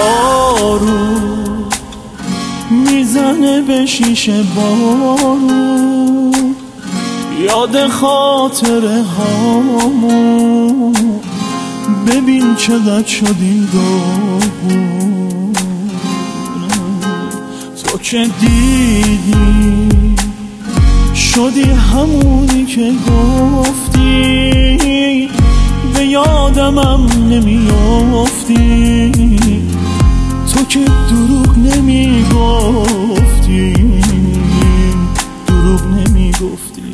بارون میزنه به شیشه بارون، یاد خاطره هامون ببین چقدر شدیم داغون. تو که دیدی شدی همونی که گفتی، به یادمم نمیافتی. تو که دروغ نمیگفتی، دروغ نمیگفتی.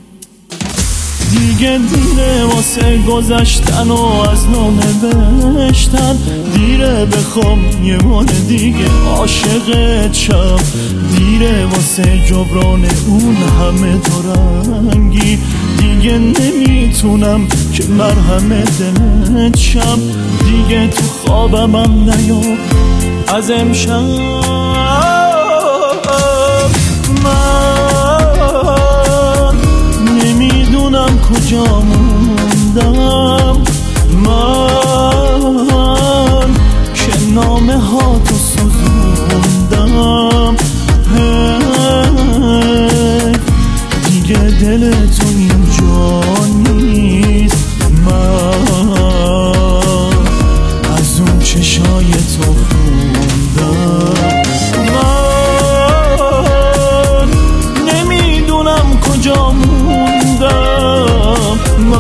دیگه دیره واسه گذشتن و از نو نوشتن، دیره بخوام یه بار دیگه عاشقت شم، دیره واسه جبران اون همه دورنگی. دیگه نمیتونم که مرهم دلت شم، دیگه تو خوابمم نیا از امشب. من نمیدونم کجا موندم، من که نامه ها تو سوزوندم. دیگه دل تو اینجا نیست، من از اون چشای تو خوندم. من نمیدونم کجا موندم،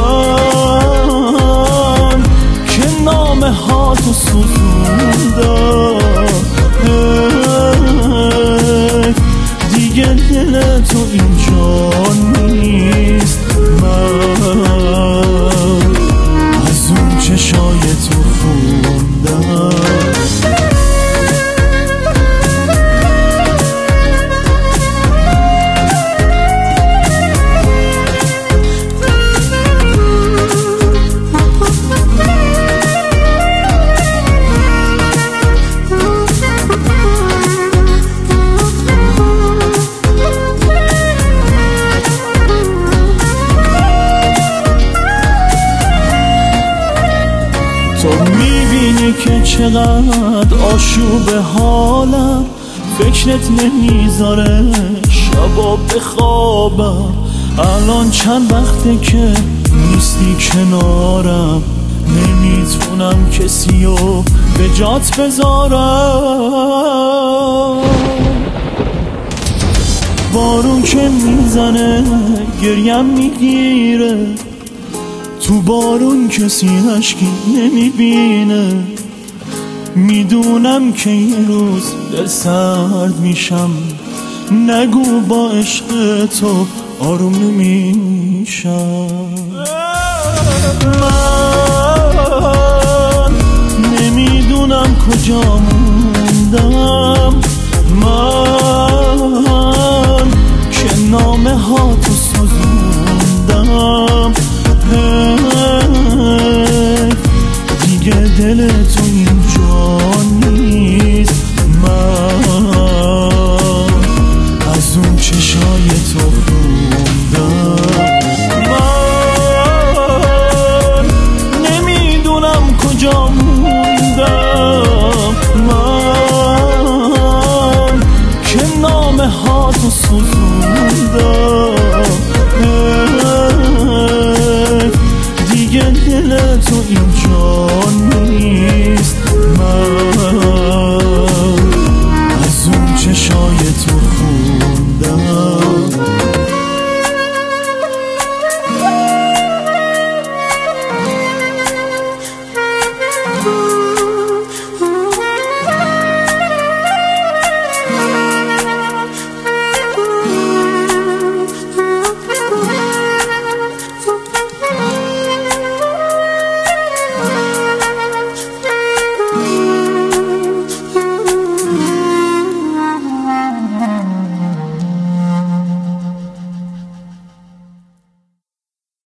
من که نامه ها تو سوزوندم. دیگه دل تو اینجا نیست، من از اون چشای تو خوندم. تو میبینی که چقدر آشوب حالم، فکرت نمیذاره شبا بخوابم. الان چند وقته که نیستی کنارم، نمیتونم کسیو به جات بذارم. بارون که میزنه گریم میگیره، تو بارون کسی اشکی نمیبینه. میدونم که یه روز دل سرد میشم، نگو با عشق تو آروم نمیشم. من نمیدونم کجا موندم، من که نامه ها تو سوزوندم. دیگه دل تو اینجا نیست، من از اون چشای تو خوندم. من نمیدونم کجا موندم، من که نامه ها تو سوزوندم. دیگه دل تو اینجا نیست، من از اون چشای تو خوندم.